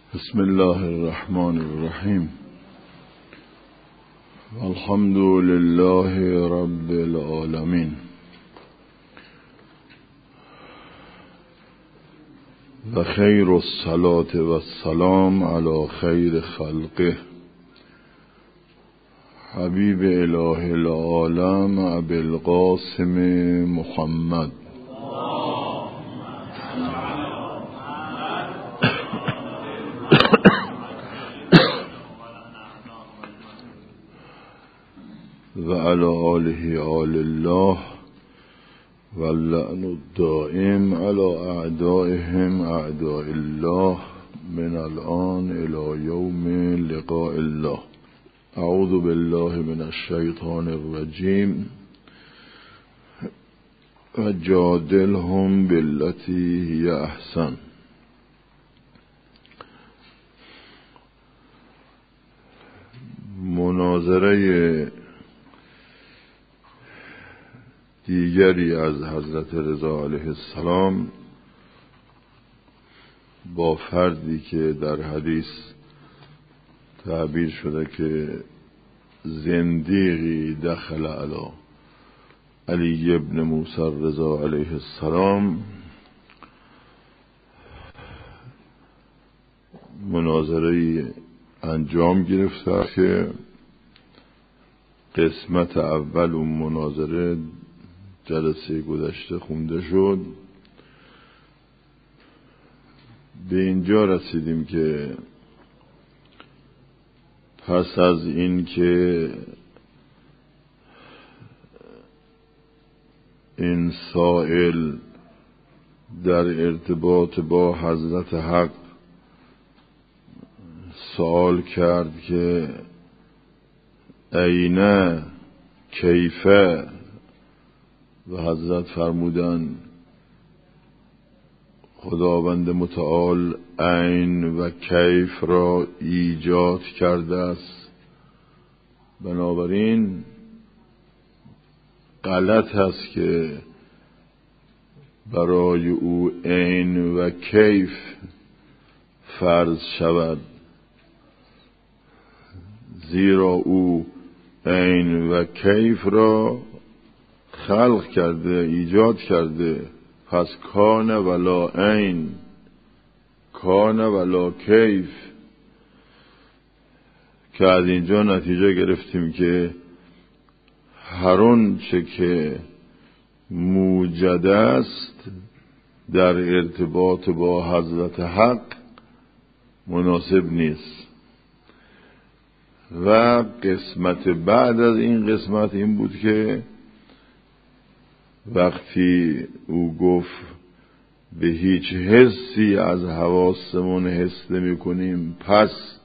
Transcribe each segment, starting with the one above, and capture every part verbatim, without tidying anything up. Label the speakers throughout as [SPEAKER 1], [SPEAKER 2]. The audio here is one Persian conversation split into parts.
[SPEAKER 1] بسم الله الرحمن الرحیم. الحمد لله رب العالمین و خیر الصلاة و السلام علی خیر خلقه حبیب اله العالم ابی القاسم محمد و علی آله آل الله و اللعن الدائم علی اعدائهم اعداء الله من الان الی یوم لقاء الله. اعوذ بالله من الشیطان الرجیم و جادلهم بالتی هی احسن. مناظره دیگری از حضرت رضا علیه السلام با فردی که در حدیث تعبیر شده که زندیقی دخل علی علی ابن موسی رضا علیه السلام، مناظره انجام گرفته که قسمت اول اون مناظره جلسه گذشته خونده شد. به اینجا رسیدیم که پس از این که این سائل در ارتباط با حضرت حق سوال کرد که اینه کیفه، و حضرت فرمودن خداوند متعال عین و کیف را ایجاد کرده است، بنابراین غلط است که برای او عین و کیف فرض شود، زیرا او عین و کیف را خلق کرده، ایجاد کرده. پس کان ولا عین، کان ولا کیف، که از اینجا نتیجه گرفتیم که هر آن چه که موجد است در ارتباط با حضرت حق مناسب نیست. و قسمت بعد از این قسمت این بود که وقتی او گفت به هیچ حسی از حواسمون حس نمی کنیم، پس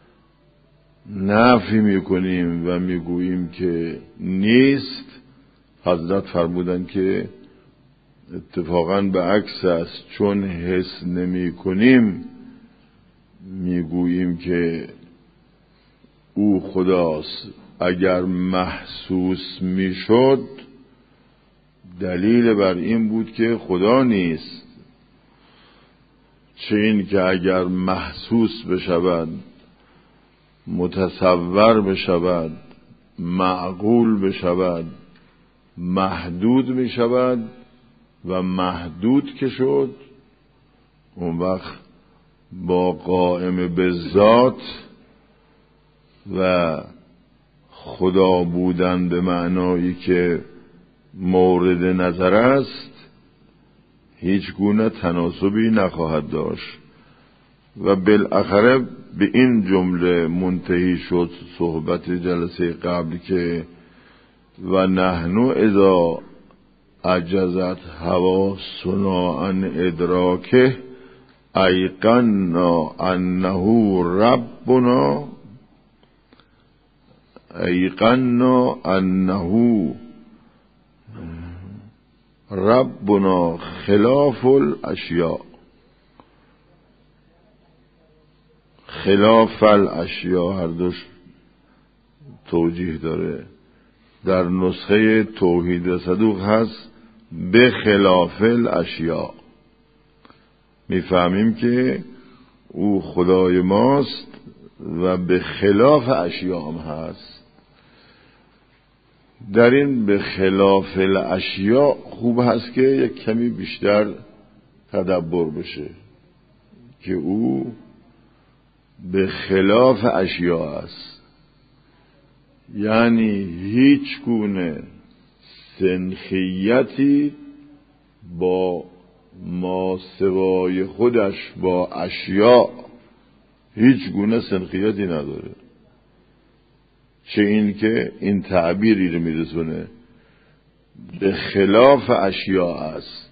[SPEAKER 1] نفی می کنیم و می گوییم که نیست، حضرت فرمودن که اتفاقاً به عکس است، چون حس نمی کنیم می گوییم که او خداست. اگر محسوس می شد دلیل بر این بود که خدا نیست، چه این که اگر محسوس بشود، متصور بشود، معقول بشود، محدود می شود و محدود که شد، اون وقت با قائم به ذات و خدا بودن به معنایی که مورد نظر است هیچ گونه تناسبی نخواهد داشت. و بالاخره به این جمله منتهی شد صحبت جلسه قبل که و نحن اذا عجزت حواسنا عن ادراکه ایقنا انه ربنا ایقنا انه ربنا خلاف الاشیاء، خلاف الاشیاء هر دوش توجیه داره. در نسخه توحید صدوق هست به خلاف الاشیاء. میفهمیم که او خدای ماست و به خلاف اشیا هم هست. در این به خلاف الاشیا خوب هست که یک کمی بیشتر تدبر بشه که او به خلاف اشیا است، یعنی هیچ گونه سنخیتی با ماسوای خودش با اشیا هیچ گونه سنخیتی نداره. چه این که این تعبیری رو میرسونه به خلاف اشیا است،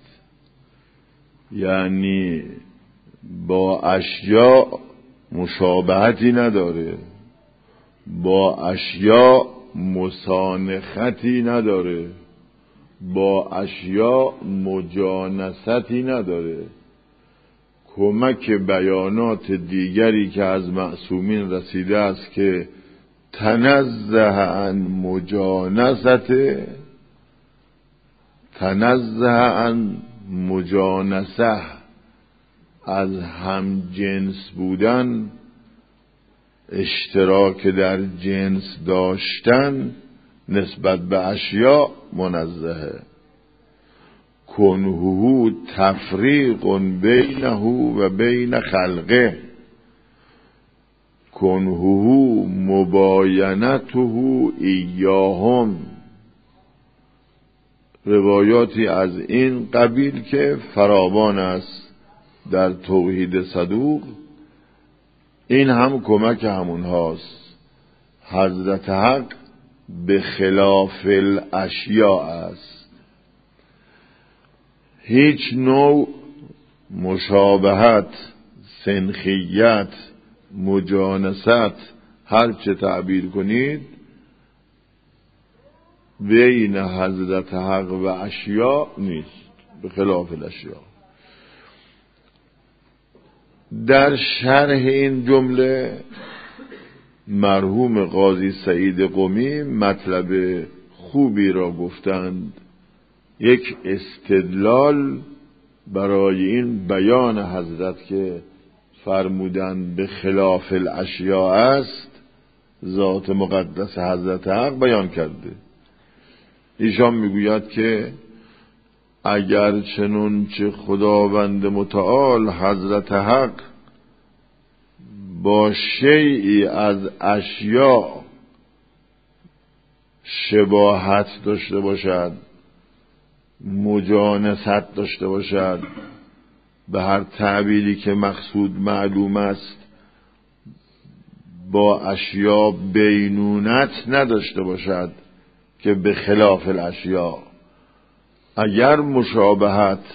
[SPEAKER 1] یعنی با اشیا مشابهتی نداره، با اشیا مسانختی نداره، با اشیا مجانستی نداره. کمک بیانات دیگری که از معصومین رسیده است که تنزه عن مجانست تنزه عن مجانسه، از هم جنس بودن، اشتراک در جنس داشتن نسبت به اشیا منزهه. کنهو تفریق بینه و بین خلقه، کنهو مباینته ایاهم. روایاتی از این قبیل که فراوان است در توحید صدوق، این هم کمک همون هاست. حضرت حق به خلاف الاشیا است. هیچ نوع مشابهت، سنخیت، مجانست، هر چه تعبیر کنید، بین حضرت حق و اشیا نیست، به خلاف الاشیا. در شرح این جمله مرحوم قاضی سعید قمی مطلب خوبی را گفتند. یک استدلال برای این بیان حضرت که فرمودند به خلاف الاشیا است، ذات مقدس حضرت حق بیان کرده. ایشان میگوید که اگر چنون چه خداوند متعال حضرت حق با شیئی از اشیا شباهت داشته باشد، مجانست داشته باشد، به هر تعبیری که مقصود معلوم است، با اشیا بینونت نداشته باشد که به خلاف الاشیا، اگر مشابهت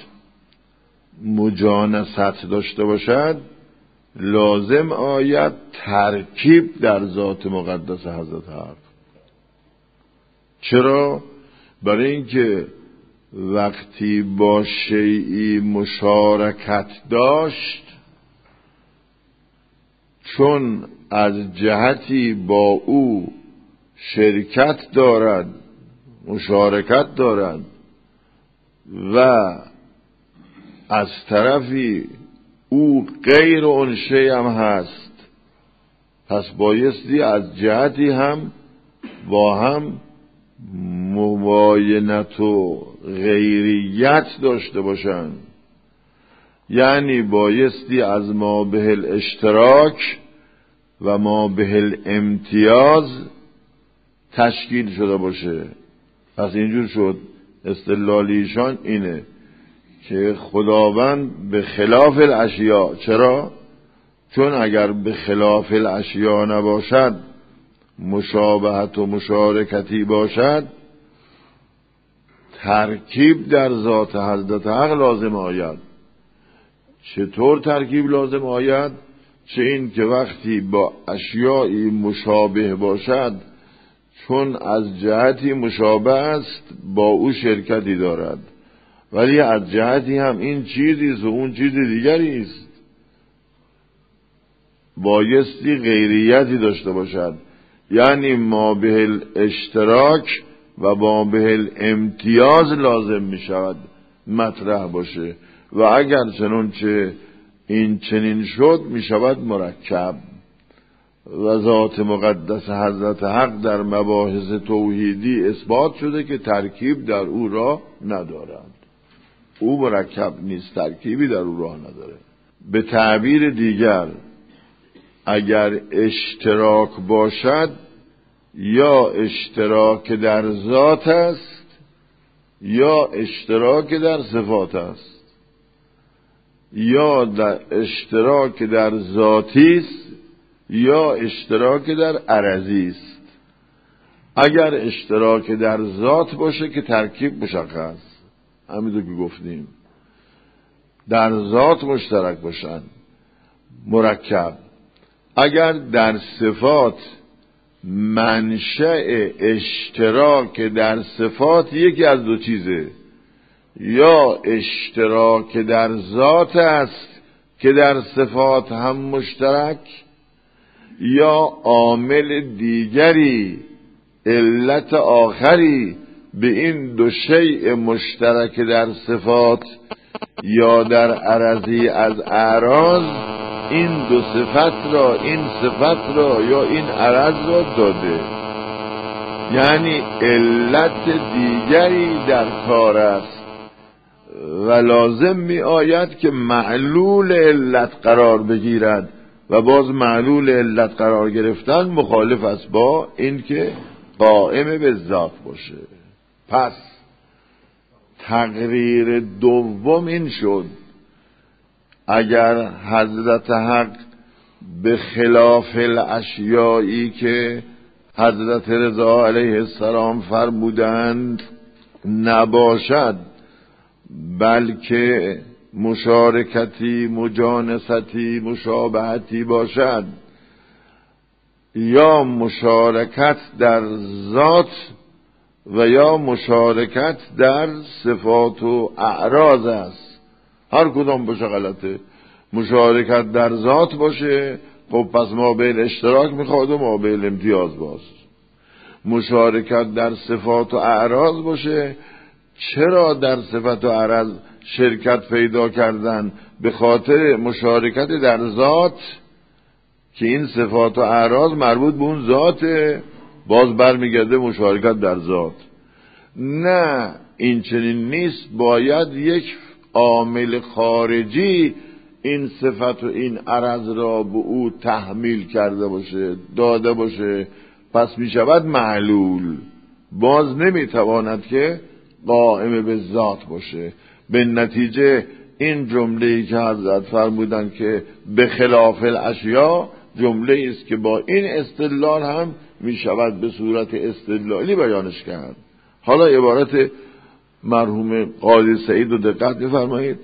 [SPEAKER 1] مجانست داشته باشد، لازم آید ترکیب در ذات مقدس حضرت حق. چرا؟ برای اینکه وقتی با شیئی مشارکت داشت، چون از جهتی با او شرکت دارد، مشارکت دارد، و از طرفی او غیر اون شی هم هست، پس بایستی از جهتی هم با هم مباینت و غیریت داشته باشند. یعنی بایستی از ما به الاشتراک و ما به الامتیاز تشکیل شده باشه. پس اینجور شد استدلالیشان اینه که خداوند به خلاف الاشیا. چرا؟ چون اگر به خلاف الاشیا نباشد، مشابهت و مشارکتی باشد، ترکیب در ذات حضرت حق لازم آید. چطور ترکیب لازم آید؟ چه این که وقتی با اشیایی مشابه باشد، چون از جهتی مشابه است با او شرکتی دارد، ولی از جهتی هم این چیزی است و اون چیز دیگری است، بایستی غیریتی داشته باشد. یعنی ما به الاشتراک و ما به الامتیاز لازم می شود مطرح باشه. و اگر چنانچه این چنین شد می شود مرکب. و ذات مقدس حضرت حق در مباحث توحیدی اثبات شده که ترکیب در او را ندارد. او مرکب نیست، ترکیبی در او راه نداره. به تعبیر دیگر اگر اشتراک باشد یا اشتراک در ذات است یا اشتراک در صفات است، یا در اشتراک در ذاتی است یا اشتراک در عرضی است. اگر اشتراک در ذات باشه که ترکیب مشخص، همینطور که گفتیم در ذات مشترک باشن مرکب. اگر در صفات منشأ اشتراک در صفات یکی از دو چیزه، یا اشتراک در ذات است که در صفات هم مشترک، یا عامل دیگری علت آخری به این دو شیء مشترک در صفات یا در عرضی از اعراض این دو صفت را، این صفت را یا این عرض را داده. یعنی علت دیگری در کار است و لازم می آید که معلول علت قرار بگیرد و باز معلول علت قرار گرفتن مخالف است با این که قائم به ذات باشه. پس تقریر دوم این شد اگر حضرت حق به خلاف الاشیایی که حضرت رضا علیه السلام فرمودند نباشد، بلکه مشارکتی، مجانستی، مشابهتی باشد، یا مشارکت در ذات و یا مشارکت در صفات و اعراض است. هر کدام باشه غلطه. مشارکت در ذات باشه خب پس مابین اشتراک میخواد و مابین امتیاز باز. مشارکت در صفات و اعراض باشه، چرا در صفات و اعراض شرکت پیدا کردن؟ به خاطر مشارکت در ذات که این صفات و اعراض مربوط به اون ذاته، باز برمیگرده مشارکت در ذات. نه، این چنین نیست. باید یک عامل خارجی این صفت و این عرض را به او تحمیل کرده باشه، داده باشه، پس می شود معلول. باز نمی تواند که قائم به ذات باشه. به نتیجه این جمله‌ای که حضرت فرمودن که به خلاف الاشیا، جمله است که با این استدلال هم می شود به صورت استدلالی بیانش کرد. حالا عبارت مرحوم قاضی سعید رو دقت بفرمایید.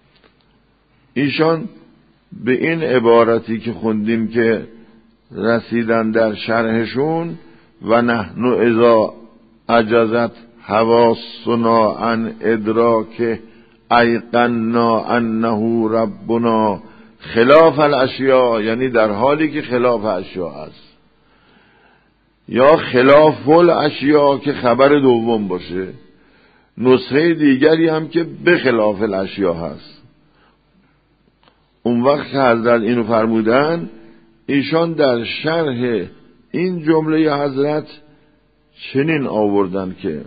[SPEAKER 1] ایشان به این عبارتی که خوندیم که رسیدن در شرحشون و نحن اذا عجزت حواسنا عن ادراک ایقنا انه ربنا خلاف الاشیاء، یعنی در حالی که خلاف اشیاء است، یا خلاف الاشیاء که خبر دوم باشه. نسخه دیگری هم که به خلاف الاشیاء هست. اون وقت که حضرت اینو فرمودن، ایشان در شرح این جمله حضرت چنین آوردن که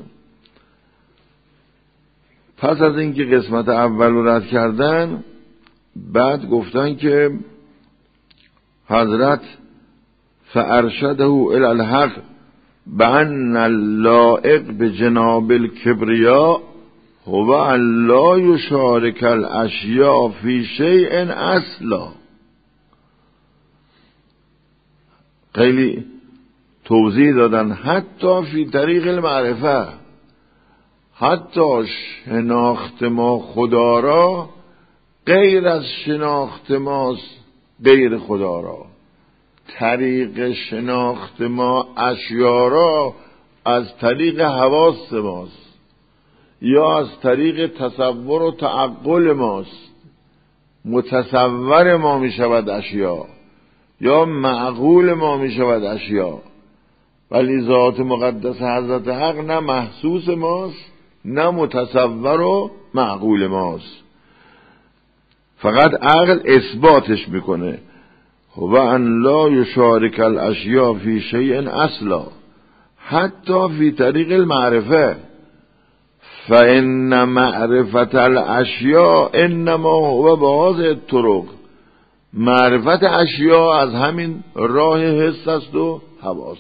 [SPEAKER 1] پس از اینکه قسمت اول رو رد کردن، بعد گفتن که حضرت فارشده الی الحق بان اللائق بجناب الکبریا هو ان لا یشارک الاشیاء فی شیء اصلا. خیلی توضیح دادن حتی فی طریق المعرفه، حتی شناخت ما خدا را غیر از شناخت ماست غیر خدا را. طریق شناخت ما اشیا را از طریق حواس ماست یا از طریق تصور و تعقل ماست. متصور ما می شود اشیا یا معقول ما می شود اشیا، ولی ذات مقدس حضرت حق نه محسوس ماست نه متصور و معقول ماست. فقط عقل اثباتش میکنه. و ان لا یشارک الاشیاء فی شیء اصلا حتی فی طریق المعرفه فان معرفت الاشیاء انما هو بهذه الطرق. معرفت اشیاء از همین راه حس است و حواس،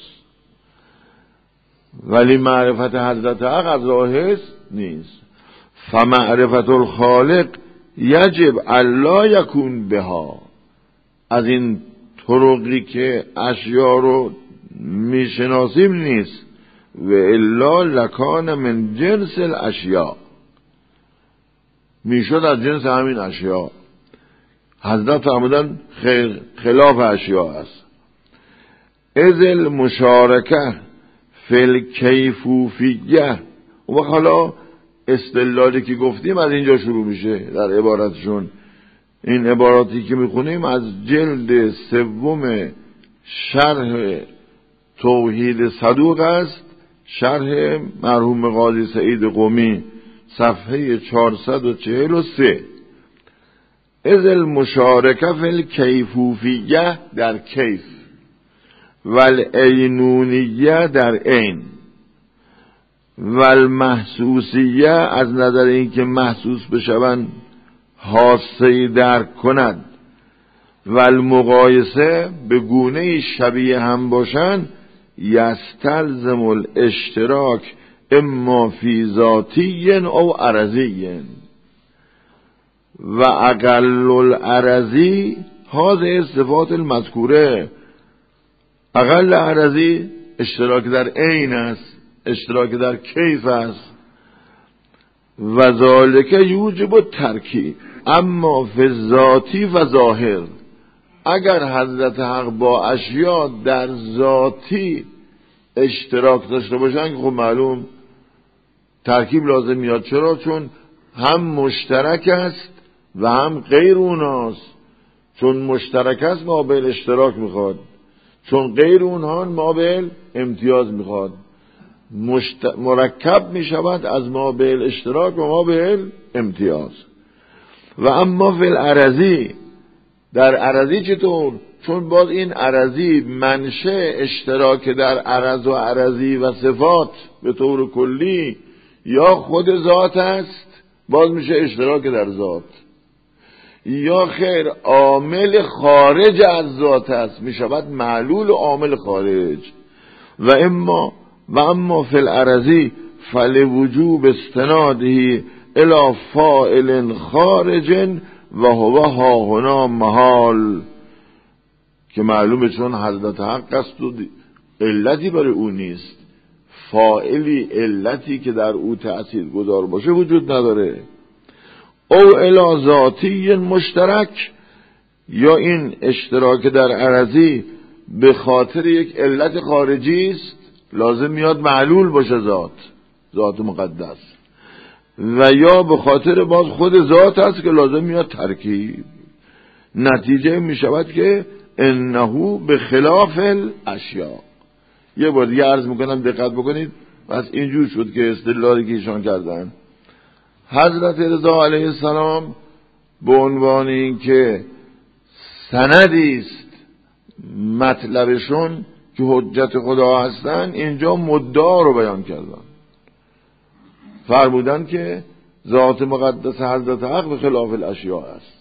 [SPEAKER 1] ولی معرفت حضرت حق از راه حس نیست. فمعرفت الخالق یجب الا یکون بها. از این طرقی که اشیاء رو میشناسیم نیست. و الا لکان من جنس الاشیاء، میشد از جنس همین اشیاء. حضرت فرمودن خلاف اشیاء است. از المشارکه فی الکیفوفیه. و حالا استدلالی که گفتیم از اینجا شروع میشه در عبارتشون. این عباراتی که میخونیم از جلد سوم شرح توحید صدوق است، شرح مرحوم قاضی سعید قمی، صفحه چهارصد و چهل و سه. از المشارکه فی الکیفوفیه در کیف و العینونیه در عین و المحسوسیه از نظر اینکه محسوس بشوند حاسه‌ای درک کند و المقایسه به گونه شبیه هم باشند یستلزم الاشتراک اما فی ذاتی او عرضی و اقل العرضی هذه صفات المذکوره. اقل عرضی اشتراک در عین است، اشتراک در کیف است. و ذالک یوجب الترکیب اما فی ذاتی و ظاهر. اگر حضرت حق با اشیاء در ذاتی اشتراک داشته باشن که خب معلوم ترکیب لازم میاد. چرا؟ چون هم مشترک است و هم غیر اوناست. چون مشترک است ما به اشتراک میخواد، چون غیر اونها ما به امتیاز میخواد. مشت... مرکب میشود از ما به اشتراک و ما به امتیاز. و اما فی العرضی، در عرضی چطور؟ چون باز این عرضی منشه اشتراک در عرض و عرضی و صفات به طور کلی یا خود ذات است، باز میشه اشتراک در ذات، یا خیر عامل خارج از ذات است، میشود معلول عامل خارج. و اما و اما فی العرضی فلوجوب استناده الی فاعل خارج و هو ها هنا محال، که معلومه چون حضرت حق است و علتی برای او نیست، فاعلی علتی که در او تأثیر گذار باشه وجود نداره. او الی ذاتی مشترک، یا این اشتراک در عرضی به خاطر یک علت خارجی است، لازم میاد معلول باشه ذات، ذات مقدس، و یا به خاطر باز خود ذات است که لازم میاد ترکیب. نتیجه میشود که انه به خلاف الاشیاء. یه بار دیگه عرض میکنم دقت بکنید. بس اینجور شد که استدلالی که ایشان کردن حضرت رضا علیه السلام به عنوان این که سندی است مطلبشون که حجت خدا هستن، اینجا مدعا رو بیان کردن، فرمودن که ذات مقدس حضرت حق به خلاف الاشیاء است.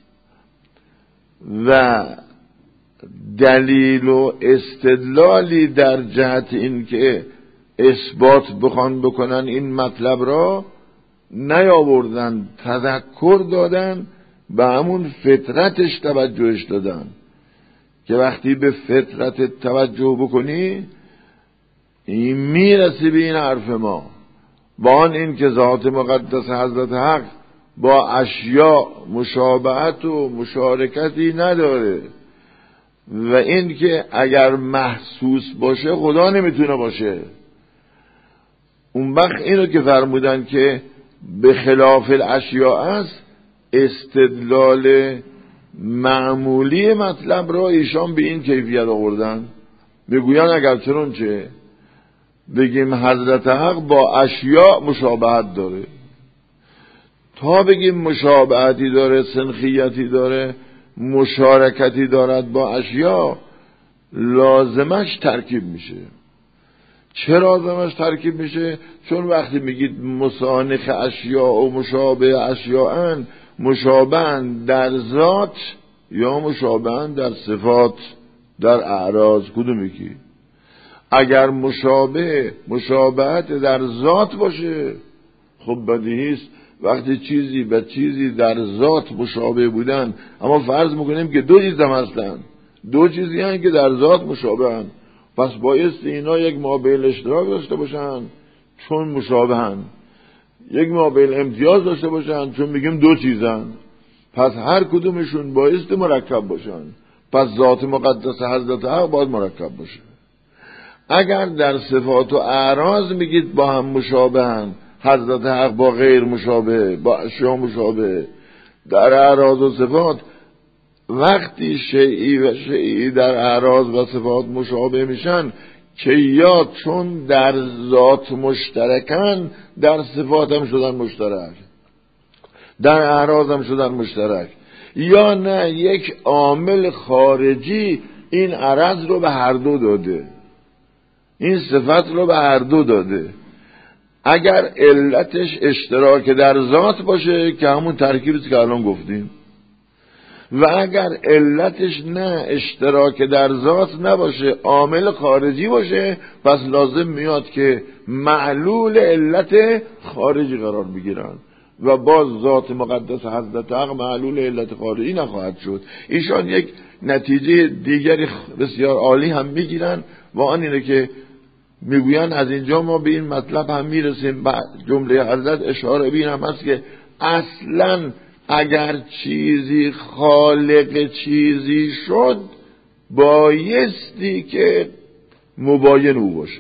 [SPEAKER 1] و دلیل و استدلالی در جهت این که اثبات بخوان بکنن این مطلب را نیاوردن، تذکر دادن، به همون فطرتش توجهش دادن که وقتی به فطرت توجه بکنی این میرسی به این حرف ما، با آن این که ذات مقدس حضرت حق با اشیاء مشابهت و مشارکتی نداره، و این که اگر محسوس باشه خدا نمیتونه باشه. اون وقت اینو که فرمودن که به خلاف الاشیاء است، استدلال معمولی مطلب را ایشان به این کیفیت آوردن. بگوین اگر چنانچه بگیم حضرت حق با اشیاء مشابهت داره، تا بگیم مشابهتی داره، سنخیتی داره، مشارکتی دارد با اشیا، لازمش ترکیب میشه. چرا لازمش ترکیب میشه؟ چون وقتی میگید مسانخ اشیا و مشابه اشیاءن، مشابهن در ذات یا مشابهن در صفات، در اعراض، کدوم یکی؟ اگر مشابه مشابهت در ذات باشه خب بدیهیست وقتی چیزی به چیزی در ذات مشابه بودن، اما فرض میکنیم که دو چیز هم هستن، دو چیزی هستن که در ذات مشابهن، پس بایست اینا یک مابعل اشتراک داشته باشن چون مشابهن، یک مابعل امتیاز داشته باشن چون میگیم دو چیزن، پس هر کدومشون بایست مرکب باشن، پس ذات مقدس حضرت حق باید مرکب باشه. اگر در صفات و اعراض میگید با هم مشابهن، حضرت حق با غیر مشابه، با اشیا مشابه، در اعراض و صفات وقتی شیئی و شیئی در اعراض و صفات مشابه میشن که یا چون در ذات مشترکن در صفات هم شدن مشترک، در اعراض هم شدن مشترک، یا نه یک عامل خارجی این عرض رو به هر دو داده، این صفت رو به هر دو داده. اگر علتش اشتراک در ذات باشه که همون ترکیبی که الان گفتیم، و اگر علتش نه اشتراک در ذات نباشه، عامل خارجی باشه، پس لازم میاد که معلول علت خارجی قرار بگیرن و باز ذات مقدس حضرت حق معلول علت خارجی نخواهد شد. ایشان یک نتیجه دیگری بسیار عالی هم میگیرن و آن اینه که میگوین از اینجا ما به این مطلب هم میرسیم. جمله حضرت اشاره به این هم هست که اصلا اگر چیزی خالق چیزی شد بایستی که مباین او باشه.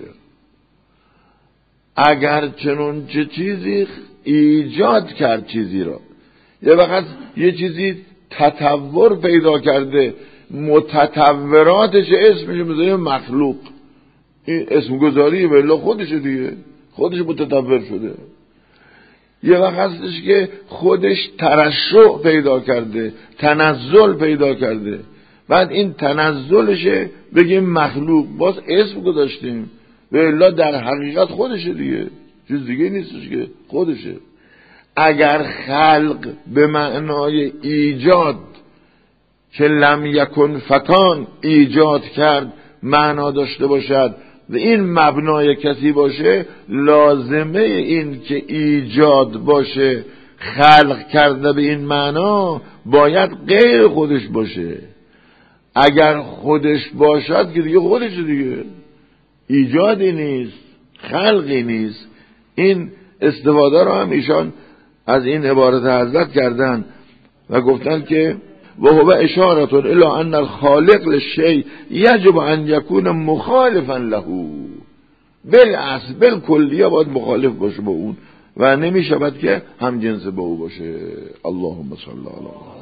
[SPEAKER 1] اگر چنون چه چیزی ایجاد کرد چیزی را، یه وقت یه چیزی تطور پیدا کرده، متطوراتش اسمش میذاریم مخلوق، این اسم گذاری ولی خودشه دیگه، خودش متطور شده. یه وقت هستش که خودش ترشح پیدا کرده، تنزل پیدا کرده، بعد این تنزلشه بگیم مخلوق، باز اسم گذاشتیم ولی در حقیقت خودشه دیگه، چیز دیگه نیستش که خودشه. اگر خلق به معنای ایجاد که لم یکن فکان ایجاد کرد معنا داشته باشد و این مبنای کسی باشه، لازمه این که ایجاد باشه خلق کرده به این معنا باید غیر خودش باشه. اگر خودش باشد که دیگه خودش دیگه، ایجادی نیست، خلقی نیست. این استفاده رو هم ایشان از این عبارت حضرت کردن و گفتن که و هو اشارة الى ان الخالق للشيء یجب ان یکون مخالفا له، بالاصل بالکلیه باید مخالف باشه با اون و نمی شود که هم جنس با او باشه. اللهم صل علی